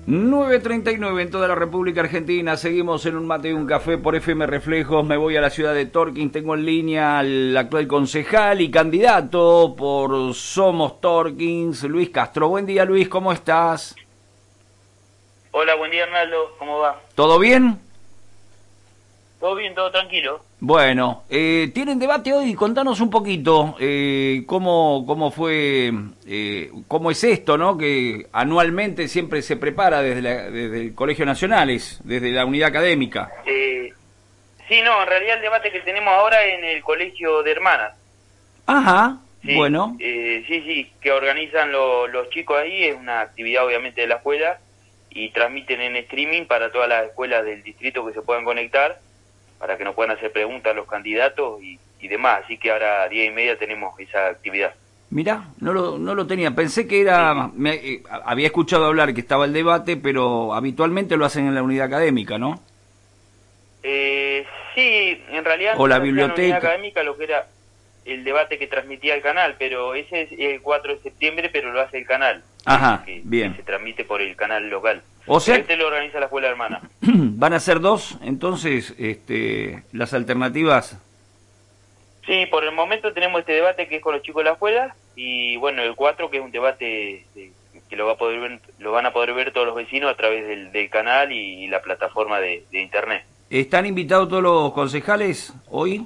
9:39 en toda la República Argentina. Seguimos en un mate y un café por FM Reflejos. Me voy a la ciudad de Torquín. Tengo en línea al actual concejal y candidato por Somos Torquín, Luis Castro. Buen día, Luis, ¿cómo estás? Hola, buen día, Arnaldo. ¿Cómo va? ¿Todo bien? ¿Todo bien? ¿Todo tranquilo? Bueno, tienen debate hoy. Contanos un poquito cómo fue, cómo es esto, ¿no? Que anualmente siempre se prepara desde el Colegio Nacionales, desde la unidad académica. Sí, no, en realidad el debate que tenemos ahora es en el Colegio de Hermanas. Ajá, Sí, bueno. sí, que organizan los chicos ahí. Es una actividad obviamente de la escuela y transmiten en streaming para todas las escuelas del distrito que se puedan conectar, para que nos puedan hacer preguntas a los candidatos y demás. Así que ahora a 10:30 tenemos esa actividad. Mirá, no lo tenía. Pensé que era... Sí, sí. había escuchado hablar que estaba el debate, pero habitualmente lo hacen en la unidad académica, ¿no? Sí, en realidad O antes la se hacía en la unidad biblioteca. académica lo que era el debate que transmitía el canal, pero ese es el 4 de septiembre, pero lo hace el canal, Ajá, que bien. se transmite por el canal local. O Pero sea, este lo organiza la escuela hermana. van a ser dos, entonces, las alternativas. Sí, por el momento tenemos este debate que es con los chicos de la escuela, y bueno, el 4 que es un debate que lo van a poder ver todos los vecinos a través del canal y la plataforma de internet. ¿Están invitados todos los concejales hoy?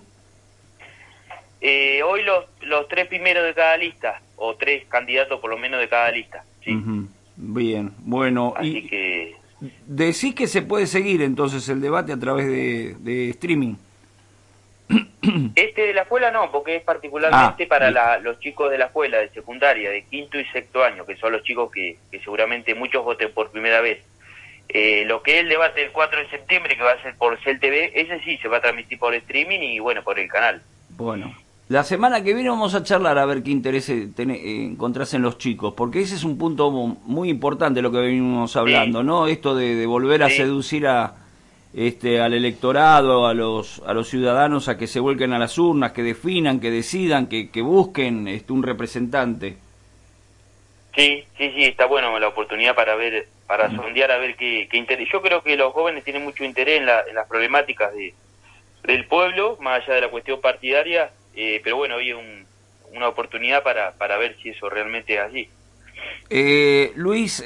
Hoy los tres primeros de cada lista, o tres candidatos por lo menos de cada lista, sí. Ujú, bien, bueno, Así y que decís que se puede seguir entonces el debate a través de streaming. este de la escuela no, porque es Ah, particularmente para bien. los chicos de la escuela, de secundaria, de quinto y sexto año, que son los chicos que seguramente muchos voten por primera vez. Lo que es el debate del 4 de septiembre, que va a ser por Cel TV, ese sí se va a transmitir por streaming y bueno, por el canal. Bueno, la semana que viene vamos a charlar a ver qué interés encontrás en los chicos, porque ese es un punto muy importante lo que venimos hablando, Sí, ¿no? Esto de volver a sí, seducir al electorado, a los ciudadanos a que se vuelquen a las urnas, que definan, que decidan, que busquen un representante. sí, está bueno la oportunidad para ver, para sondear a ver qué interés. Yo creo que los jóvenes tienen mucho interés en las problemáticas del pueblo, más allá de la cuestión partidaria, pero bueno, hoy es una oportunidad para ver si eso realmente es así. Luis,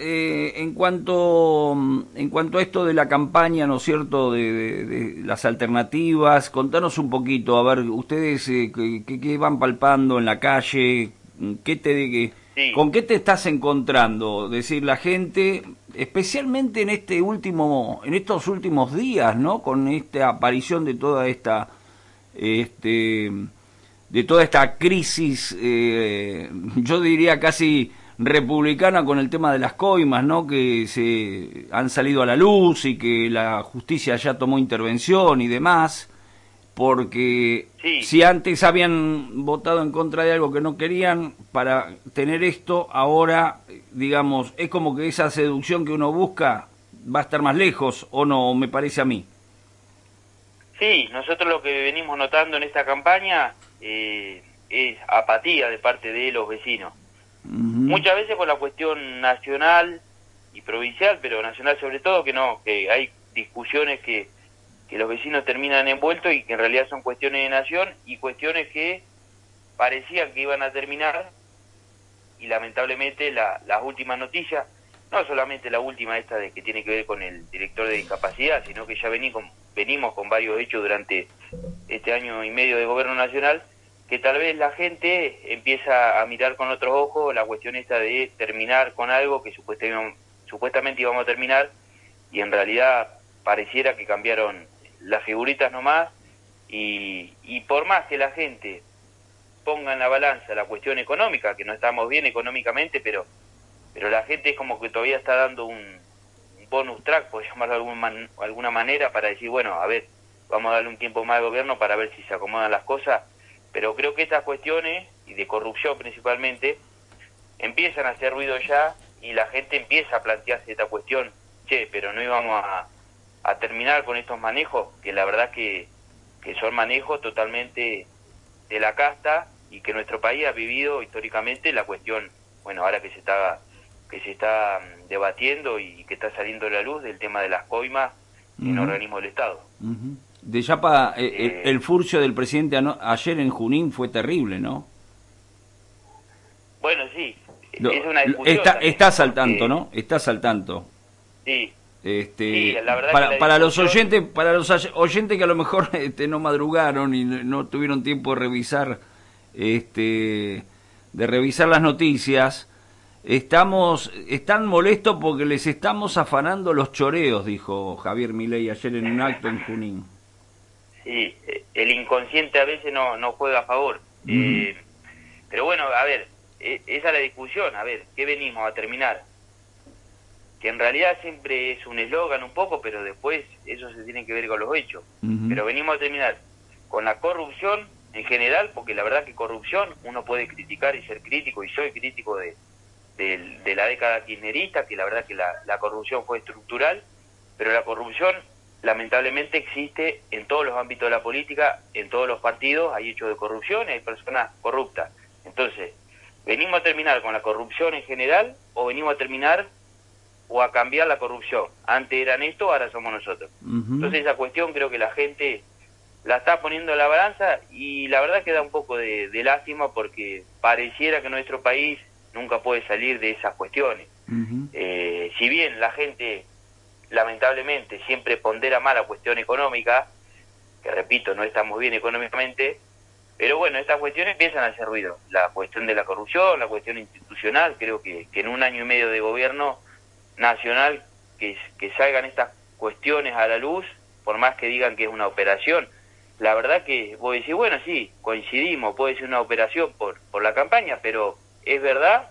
en cuanto a esto de la campaña, ¿no es cierto?, de las alternativas, contanos un poquito, a ver, ustedes qué van palpando en la calle, Sí, con qué te estás encontrando, decir, la gente, especialmente en en estos últimos días, ¿no?, con esta aparición de toda este, de toda esta crisis, yo diría casi republicana con el tema de las coimas, ¿no? Que se han salido a la luz y que la justicia ya tomó intervención y demás, porque sí. si antes habían votado en contra de algo que no querían para tener esto, ahora, digamos, es como que esa seducción que uno busca va a estar más lejos, o no, me parece a mí. Sí, nosotros lo que venimos notando en esta campaña es apatía de parte de los vecinos. Ujú. Muchas veces por la cuestión nacional y provincial, pero nacional sobre todo, que no, que hay discusiones que los vecinos terminan envueltos y que en realidad son cuestiones de nación y cuestiones que parecían que iban a terminar y lamentablemente las últimas noticias, no solamente la última esta de que tiene que ver con el director de discapacidad, sino que ya venimos con varios hechos durante este año y medio de gobierno nacional, que tal vez la gente empieza a mirar con otros ojos la cuestión esta de terminar con algo que supuestamente íbamos a terminar y en realidad pareciera que cambiaron las figuritas nomás y por más que la gente ponga en la balanza la cuestión económica, que no estamos bien económicamente, pero la gente es como que todavía está dando un bonus track, por llamarlo de alguna manera, para decir, bueno, a ver, vamos a darle un tiempo más al gobierno para ver si se acomodan las cosas, pero creo que estas cuestiones, y de corrupción principalmente, empiezan a hacer ruido ya y la gente empieza a plantearse esta cuestión, che, pero no íbamos a terminar con estos manejos, que la verdad que son manejos totalmente de la casta y que nuestro país ha vivido históricamente la cuestión, bueno, ahora que se está se está debatiendo y que está saliendo a la luz del tema de las coimas en organismos del Estado. De Yapa, el furcio del presidente ayer en Junín fue terrible, ¿no? Bueno, sí, es una discusión. Estás al tanto, ¿no? Estás al tanto. Sí. Sí, la verdad para los oyentes que a lo mejor no madrugaron y no tuvieron tiempo de revisar las noticias, están molestos porque les estamos afanando los choreos, dijo Javier Milei ayer en un acto en Junín. Sí, el inconsciente a veces no juega a favor. Pero bueno, a ver, esa es la discusión. A ver, ¿qué venimos a terminar? Que en realidad siempre es un eslogan un poco, pero después eso se tiene que ver con los hechos. Pero venimos a terminar con la corrupción en general, porque la verdad que corrupción uno puede criticar y ser crítico, y soy crítico de la década kirchnerista, que la verdad que la corrupción fue estructural, pero la corrupción lamentablemente existe en todos los ámbitos de la política, en todos los partidos hay hechos de corrupción y hay personas corruptas. Entonces, ¿venimos a terminar con la corrupción en general o venimos a terminar o a cambiar la corrupción? Antes eran esto, ahora somos nosotros. Entonces esa cuestión creo que la gente la está poniendo en la balanza y la verdad que da un poco de lástima porque pareciera que nuestro país nunca puede salir de esas cuestiones. Si bien la gente lamentablemente siempre pondera más la cuestión económica, que repito, no estamos bien económicamente, pero bueno, estas cuestiones empiezan a hacer ruido. La cuestión de la corrupción, la cuestión institucional, creo que en un año y medio de gobierno nacional que salgan estas cuestiones a la luz, por más que digan que es una operación, la verdad que vos decís, bueno, sí, coincidimos, puede ser una operación por la campaña, pero ¿es verdad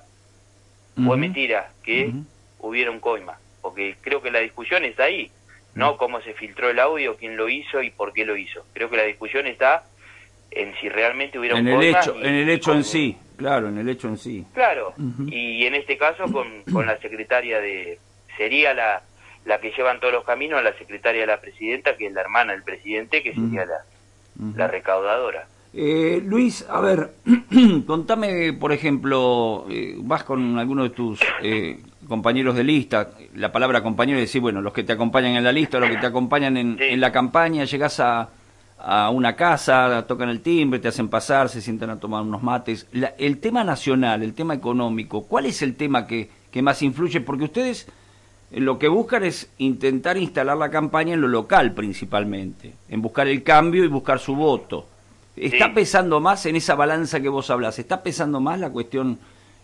o es mentira que hubieron coimas? Porque creo que la discusión está ahí, no cómo se filtró el audio, quién lo hizo y por qué lo hizo. Creo que la discusión está en si realmente hubieron coimas. En el hecho en sí, claro, en el hecho en sí. Claro, y en este caso con la secretaria sería la que llevan todos los caminos, la secretaria de la presidenta, que es la hermana del presidente, que sería la recaudadora. Luis, a ver, contame, por ejemplo, vas con alguno de tus compañeros de lista, la palabra compañero es decir, bueno, los que te acompañan en la lista, los que te acompañan en la campaña, llegás a una casa, tocan el timbre, te hacen pasar, se sientan a tomar unos mates. El tema nacional, el tema económico, ¿cuál es el tema que más influye? Porque ustedes lo que buscan es intentar instalar la campaña en lo local principalmente, en buscar el cambio y buscar su voto. ¿Está pesando más en esa balanza que vos hablás? ¿Está pesando más la cuestión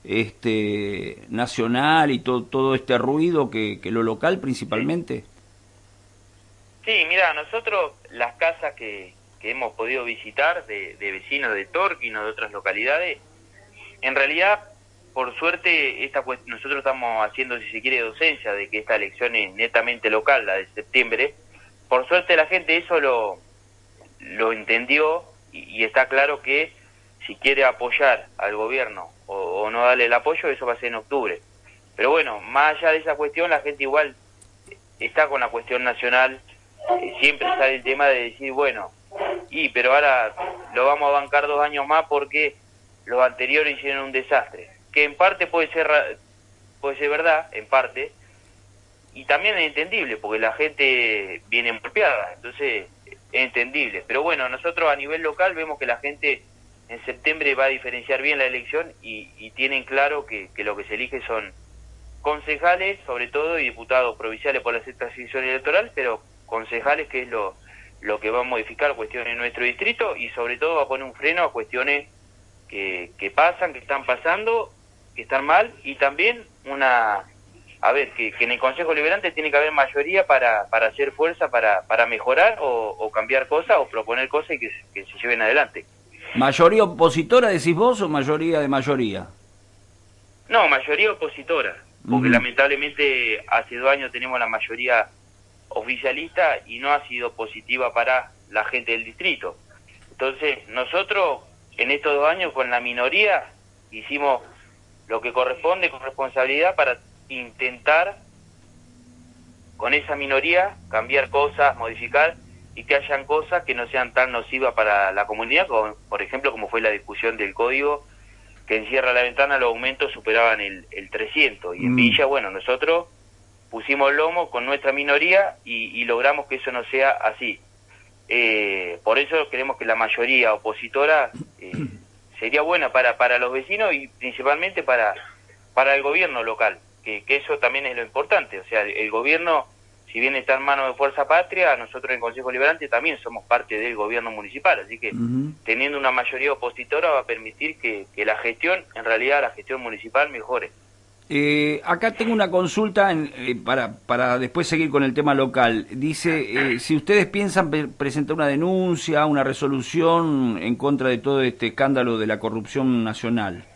nacional y todo este ruido que lo local principalmente? Sí, mira, nosotros las casas que hemos podido visitar de vecinos de Torquín o de otras localidades, en realidad, por suerte, nosotros estamos haciendo, si se quiere, docencia de que esta elección es netamente local, la de septiembre. Por suerte la gente eso lo entendió y está claro que si quiere apoyar al gobierno o no darle el apoyo, eso va a ser en octubre. Pero bueno, más allá de esa cuestión, la gente igual está con la cuestión nacional. Siempre sale el tema de decir, bueno, pero ahora lo vamos a bancar 2 años más porque los anteriores hicieron un desastre, que en parte puede ser verdad, en parte, y también es entendible porque la gente viene golpeada, entonces es entendible. Pero bueno, nosotros a nivel local vemos que la gente en septiembre va a diferenciar bien la elección y tienen claro que lo que se elige son concejales, sobre todo, y diputados provinciales por la sexta sección electoral, pero concejales, que es lo que va a modificar cuestiones en nuestro distrito, y sobre todo va a poner un freno a cuestiones que pasan, que están pasando, que están mal, y también que en el Consejo Liberante tiene que haber mayoría para hacer fuerza, para mejorar o cambiar cosas o proponer cosas y que se lleven adelante. ¿Mayoría opositora decís vos o mayoría de mayoría? No, mayoría opositora, porque lamentablemente hace 2 años tenemos la mayoría oficialista y no ha sido positiva para la gente del distrito. Entonces nosotros en estos 2 años con la minoría hicimos lo que corresponde con responsabilidad para intentar con esa minoría cambiar cosas, modificar y que hayan cosas que no sean tan nocivas para la comunidad, como por ejemplo como fue la discusión del código, que en Sierra La Ventana los aumentos superaban el 300, y en Villa, bueno, nosotros pusimos el lomo con nuestra minoría y logramos que eso no sea así. Por eso queremos que la mayoría opositora sería buena para los vecinos y principalmente para el gobierno local, que eso también es lo importante. O sea, el gobierno, si bien está en manos de Fuerza Patria, nosotros en Consejo Liberante también somos parte del gobierno municipal, así que teniendo una mayoría opositora va a permitir que la gestión, en realidad la gestión municipal mejore. Acá tengo una consulta para después seguir con el tema local. Dice, si ustedes piensan presentar una denuncia, una resolución en contra de todo este escándalo de la corrupción nacional.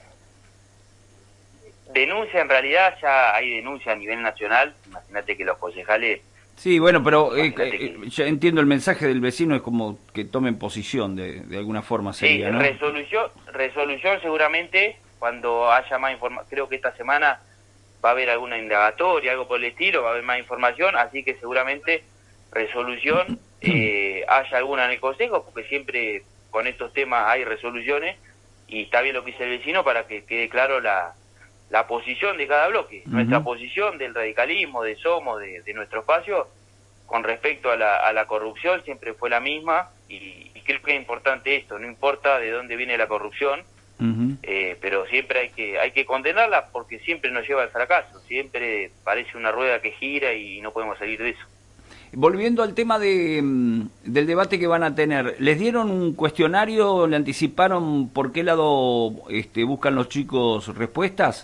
Denuncia, en realidad ya hay denuncia a nivel nacional. Imagínate que los concejales... Sí, bueno, pero ya entiendo el mensaje del vecino, es como que tomen posición de alguna forma sería, sí, ¿no? Resolución seguramente cuando haya más información. Creo que esta semana va a haber alguna indagatoria, algo por el estilo, va a haber más información, así que seguramente resolución haya alguna en el Consejo, porque siempre con estos temas hay resoluciones, y está bien lo que dice el vecino para que quede claro la posición de cada bloque. Nuestra posición del radicalismo, de Somos, de nuestro espacio, con respecto a la corrupción siempre fue la misma, y creo que es importante esto, no importa de dónde viene la corrupción, pero siempre hay que condenarla, porque siempre nos lleva al fracaso, siempre parece una rueda que gira y no podemos salir de eso. Volviendo al tema del debate que van a tener, ¿les dieron un cuestionario, le anticiparon por qué lado buscan los chicos respuestas?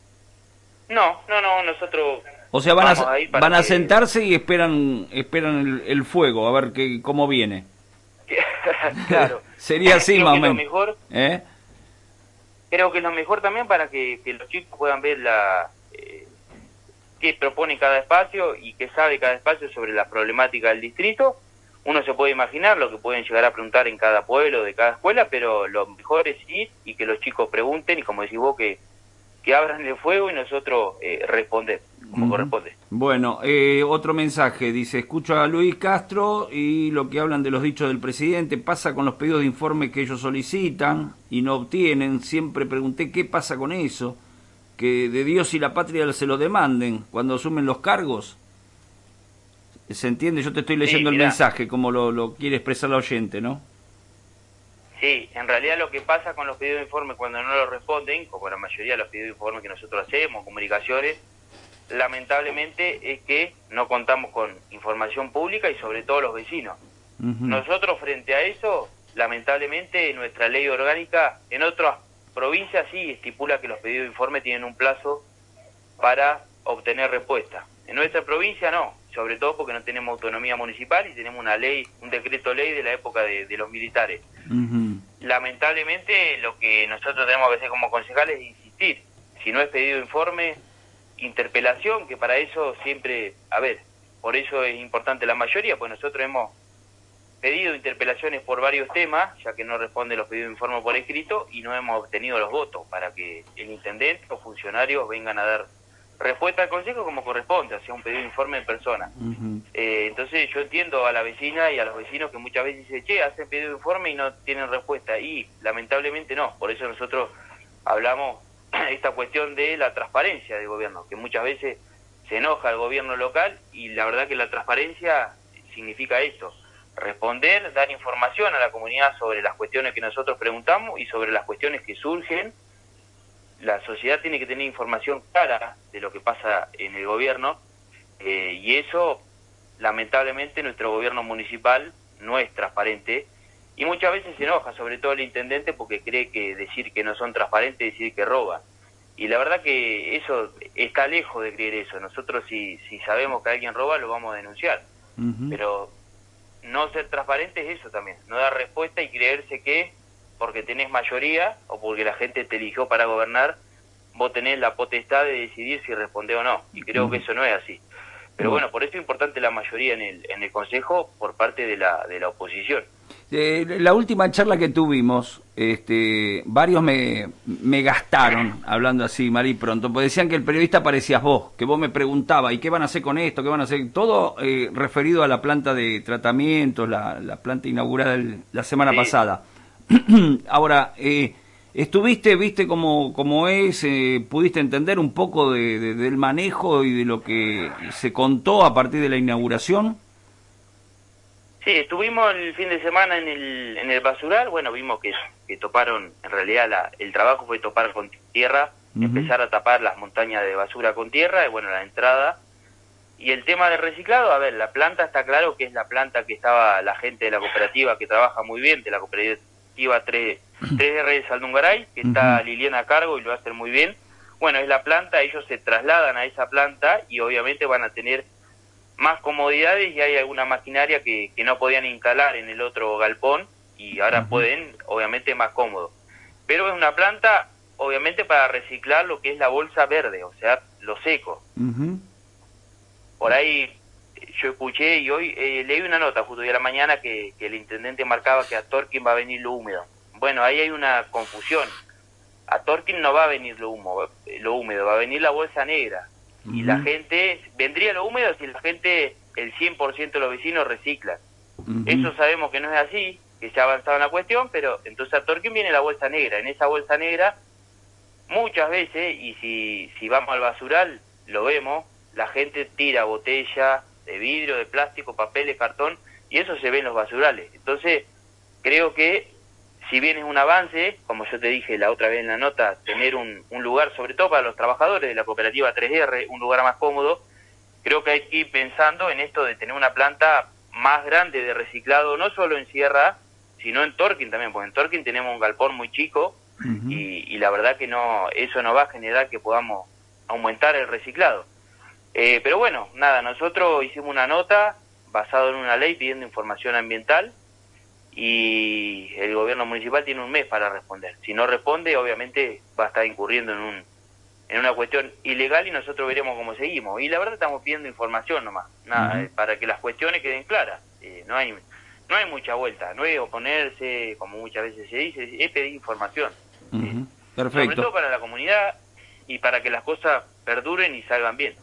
No, nosotros... O sea, van a sentarse y esperan el fuego, a ver cómo viene. Claro. Sería así más o menos. Mejor, creo que es lo mejor también para que los chicos puedan ver qué propone cada espacio y qué sabe cada espacio sobre la problemática del distrito. Uno se puede imaginar lo que pueden llegar a preguntar en cada pueblo, de cada escuela, pero lo mejor es ir y que los chicos pregunten, y como decís vos, que abran el fuego y nosotros responder como corresponde. Bueno, otro mensaje, dice, escucho a Luis Castro y lo que hablan de los dichos del presidente, pasa con los pedidos de informe que ellos solicitan y no obtienen. Siempre pregunté qué pasa con eso, que de Dios y la patria se lo demanden cuando asumen los cargos. ¿Se entiende? Yo te estoy leyendo el mensaje como lo quiere expresar la oyente, ¿no? Sí, en realidad lo que pasa con los pedidos de informe cuando no los responden, como la mayoría de los pedidos de informe que nosotros hacemos, comunicaciones, lamentablemente es que no contamos con información pública y sobre todo los vecinos. Nosotros frente a eso, lamentablemente nuestra ley orgánica en otras provincias sí estipula que los pedidos de informe tienen un plazo para obtener respuesta. En nuestra provincia no, sobre todo porque no tenemos autonomía municipal y tenemos una ley, un decreto ley de la época de los militares. Lamentablemente lo que nosotros tenemos que hacer como concejales es insistir. Si no es pedido de informe, interpelación, que para eso siempre, por eso es importante la mayoría, pues nosotros hemos pedido interpelaciones por varios temas, ya que no responden los pedidos de informe por escrito, y no hemos obtenido los votos para que el intendente o funcionarios vengan a dar respuesta al consejo como corresponde, o sea, un pedido de informe en persona. Entonces yo entiendo a la vecina y a los vecinos que muchas veces dicen, che, hacen pedido de informe y no tienen respuesta, y lamentablemente no. Por eso nosotros hablamos esta cuestión de la transparencia del gobierno, que muchas veces se enoja el gobierno local, y la verdad que la transparencia significa esto: responder, dar información a la comunidad sobre las cuestiones que nosotros preguntamos y sobre las cuestiones que surgen. La sociedad tiene que tener información clara de lo que pasa en el gobierno, y eso, lamentablemente, nuestro gobierno municipal no es transparente, y muchas veces se enoja, sobre todo el intendente, porque cree que decir que no son transparentes es decir que roban. Y la verdad que eso está lejos de creer eso. Nosotros si sabemos que alguien roba, lo vamos a denunciar. Pero no ser transparente es eso también, no dar respuesta y creerse que porque tenés mayoría o porque la gente te eligió para gobernar, vos tenés la potestad de decidir si respondés o no. Y creo que eso no es así. Pero bueno, por eso es importante la mayoría en el Consejo por parte de la oposición. La última charla que tuvimos, varios me gastaron, hablando así, mal y pronto, porque decían que el periodista parecías vos, que vos me preguntabas, ¿y qué van a hacer con esto? ¿Qué van a hacer? Todo referido a la planta de tratamientos, la planta inaugurada la semana pasada. Ahora, ¿Estuviste, viste cómo es, pudiste entender un poco del manejo y de lo que se contó a partir de la inauguración? Sí, estuvimos el fin de semana en el basural. Bueno, vimos que toparon, en realidad el trabajo fue topar con tierra, empezar a tapar las montañas de basura con tierra, y bueno, la entrada. Y el tema del reciclado, a ver, la planta está claro que es la planta que estaba la gente de la cooperativa, que trabaja muy bien, de la cooperativa 3R de Saldungaray, que está Liliana a cargo y lo hacen muy bien. Bueno, es la planta, ellos se trasladan a esa planta y obviamente van a tener más comodidades, y hay alguna maquinaria que no podían instalar en el otro galpón y ahora pueden, obviamente más cómodo. Pero es una planta, obviamente, para reciclar lo que es la bolsa verde, o sea, lo seco. Por ahí yo escuché y hoy leí una nota justo hoy a la mañana que el intendente marcaba que a Torquín va a venir lo húmedo. Bueno, ahí hay una confusión. A Torquín no va a venir lo húmedo, va a venir la bolsa negra. Y la gente, vendría lo húmedo si la gente, el 100% de los vecinos reciclan. Eso sabemos que no es así, que se ha avanzado en la cuestión, pero entonces a Torquín viene la bolsa negra. En esa bolsa negra, muchas veces, y si vamos al basural, lo vemos, la gente tira botella de vidrio, de plástico, papeles, cartón, y eso se ve en los basurales. Entonces, creo que si bien es un avance, como yo te dije la otra vez en la nota, tener un lugar, sobre todo para los trabajadores de la cooperativa 3R, un lugar más cómodo, creo que hay que ir pensando en esto de tener una planta más grande de reciclado, no solo en Sierra, sino en Torquín también, porque en Torquín tenemos un galpón muy chico, y la verdad que no, eso no va a generar que podamos aumentar el reciclado. Pero bueno, nada, nosotros hicimos una nota basado en una ley pidiendo información ambiental, y el gobierno municipal tiene un mes para responder. Si no responde, obviamente va a estar incurriendo en una cuestión ilegal, y nosotros veremos cómo seguimos. Y la verdad estamos pidiendo información nomás, nada, para que las cuestiones queden claras. No hay mucha vuelta, no es oponerse, como muchas veces se dice, es pedir información. Perfecto. Sobre todo para la comunidad y para que las cosas perduren y salgan bien.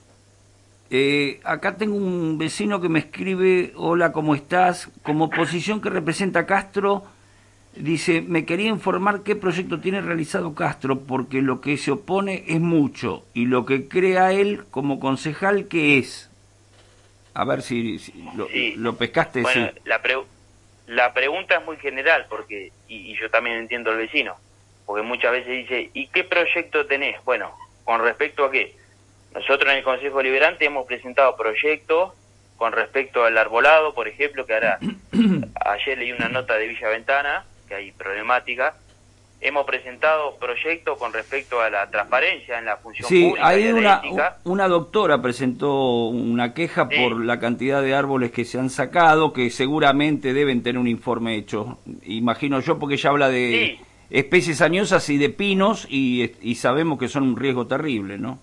Acá tengo un vecino que me escribe: hola, ¿cómo estás? Como oposición que representa Castro, dice, me quería informar qué proyecto tiene realizado Castro, porque lo que se opone es mucho, y lo que crea él como concejal, ¿qué es? A ver si lo pescaste. Bueno, sí. La pregunta es muy general, porque y yo también entiendo al vecino, porque muchas veces dice, ¿y qué proyecto tenés? Bueno, ¿con respecto a qué? Nosotros en el Consejo Deliberante hemos presentado proyectos con respecto al arbolado, por ejemplo, que ahora, ayer leí una nota de Villa Ventana, que hay problemática. Hemos presentado proyectos con respecto a la transparencia en la función pública. Sí, y hay ética. una doctora presentó una queja por la cantidad de árboles que se han sacado, que seguramente deben tener un informe hecho, imagino yo, porque ella habla de especies añosas y de pinos, y sabemos que son un riesgo terrible, ¿no?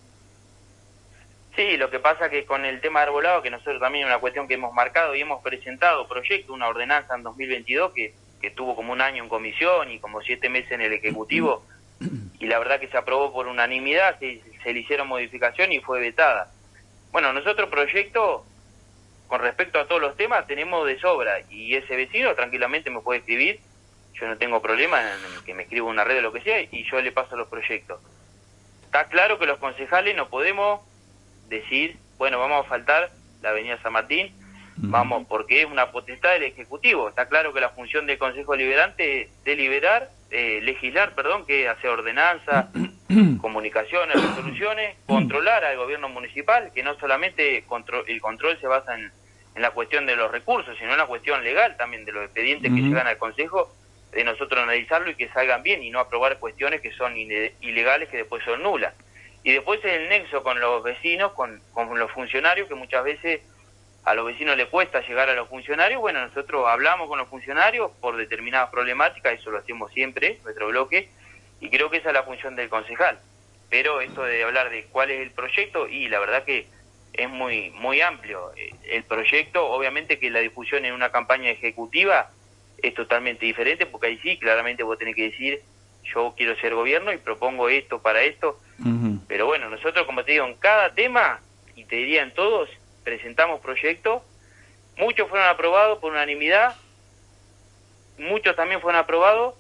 Sí, lo que pasa que con el tema de arbolado, que nosotros también es una cuestión que hemos marcado y hemos presentado proyecto, una ordenanza en 2022 que tuvo como un año en comisión y como 7 meses en el Ejecutivo, y la verdad que se aprobó por unanimidad, se le hicieron modificación y fue vetada. Bueno, nosotros proyecto, con respecto a todos los temas, tenemos de sobra, y ese vecino tranquilamente me puede escribir, yo no tengo problema en que me escriba una red o lo que sea, y yo le paso los proyectos. Está claro que los concejales no podemos decir, bueno, vamos a faltar la avenida San Martín, vamos, porque es una potestad del Ejecutivo. Está claro que la función del Consejo Deliberante es legislar, que es hacer ordenanzas, comunicaciones, resoluciones, controlar al gobierno municipal, que no solamente el control se basa en la cuestión de los recursos, sino en la cuestión legal también de los expedientes que llegan al Consejo, de nosotros analizarlo y que salgan bien, y no aprobar cuestiones que son ilegales, que después son nulas. Y después es el nexo con los vecinos, con los funcionarios, que muchas veces a los vecinos les cuesta llegar a los funcionarios. Bueno, nosotros hablamos con los funcionarios por determinadas problemáticas, eso lo hacemos siempre, nuestro bloque, y creo que esa es la función del concejal. Pero esto de hablar de cuál es el proyecto, y la verdad que es muy muy amplio. El proyecto, obviamente que la difusión en una campaña ejecutiva es totalmente diferente, porque ahí sí, claramente vos tenés que decir, yo quiero ser gobierno y propongo esto para esto. Pero bueno, nosotros, como te digo, en cada tema, y te diría en todos, presentamos proyectos. Muchos fueron aprobados por unanimidad, muchos también fueron aprobados,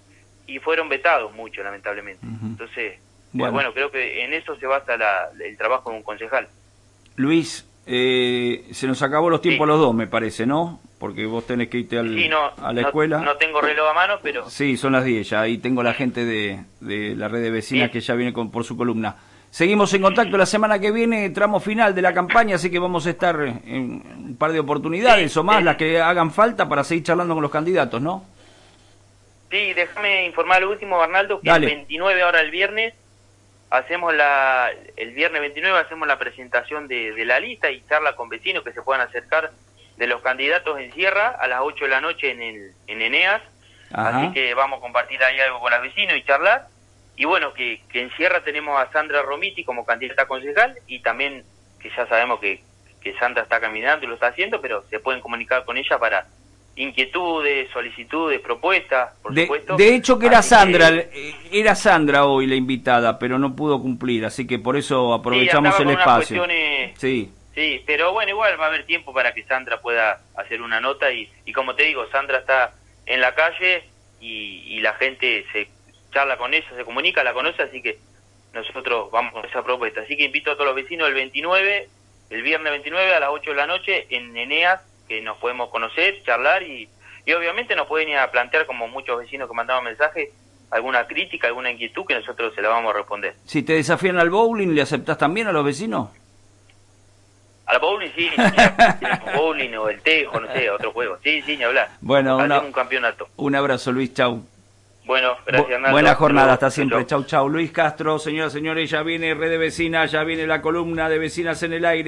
y fueron vetados mucho, lamentablemente. Entonces, bueno, creo que en eso se basa el trabajo de un concejal. Luis, se nos acabó los tiempos los dos, me parece, ¿no? Porque vos tenés que irte a la escuela. No tengo reloj a mano, pero... Sí, son las 10 ya, ahí tengo la gente de la red de vecinas que ya viene por su columna. Seguimos en contacto la semana que viene, tramo final de la campaña, así que vamos a estar en un par de oportunidades o más, las que hagan falta para seguir charlando con los candidatos, ¿no? Sí, déjame informar lo último, Arnaldo, que Dale. el 29, ahora el viernes, el viernes 29 hacemos la presentación de la lista y charla con vecinos que se puedan acercar de los candidatos en Sierra a las 8 de la noche en Eneas. Ajá. Así que vamos a compartir ahí algo con los vecinos y charlar. Y bueno, que en Sierra tenemos a Sandra Romiti como candidata a concejal, y también que ya sabemos que Sandra está caminando y lo está haciendo, pero se pueden comunicar con ella para inquietudes, solicitudes, propuestas, por supuesto. De hecho que era Sandra hoy la invitada, pero no pudo cumplir, así que por eso aprovechamos el espacio. Sí, pero bueno, igual va a haber tiempo para que Sandra pueda hacer una nota y como te digo, Sandra está en la calle y la gente se charla con ella, se comunica, la conoce, así que nosotros vamos con esa propuesta. Así que invito a todos los vecinos el viernes 29 a las 8 de la noche en Eneas, que nos podemos conocer, charlar y obviamente nos pueden ir a plantear, como muchos vecinos que mandaban mensajes, alguna crítica, alguna inquietud que nosotros se la vamos a responder. Si te desafían al bowling, ¿le aceptás también a los vecinos? Al bowling sí, bowling o el tejo, no sé, otro juego. Sí, ni hablar. Bueno, un campeonato. Un abrazo, Luis, chau. Bueno, gracias, Arnaldo. Buena jornada, hasta siempre. Chau. Luis Castro, señoras y señores, ya viene Red de Vecinas, ya viene la columna de Vecinas en el Aire.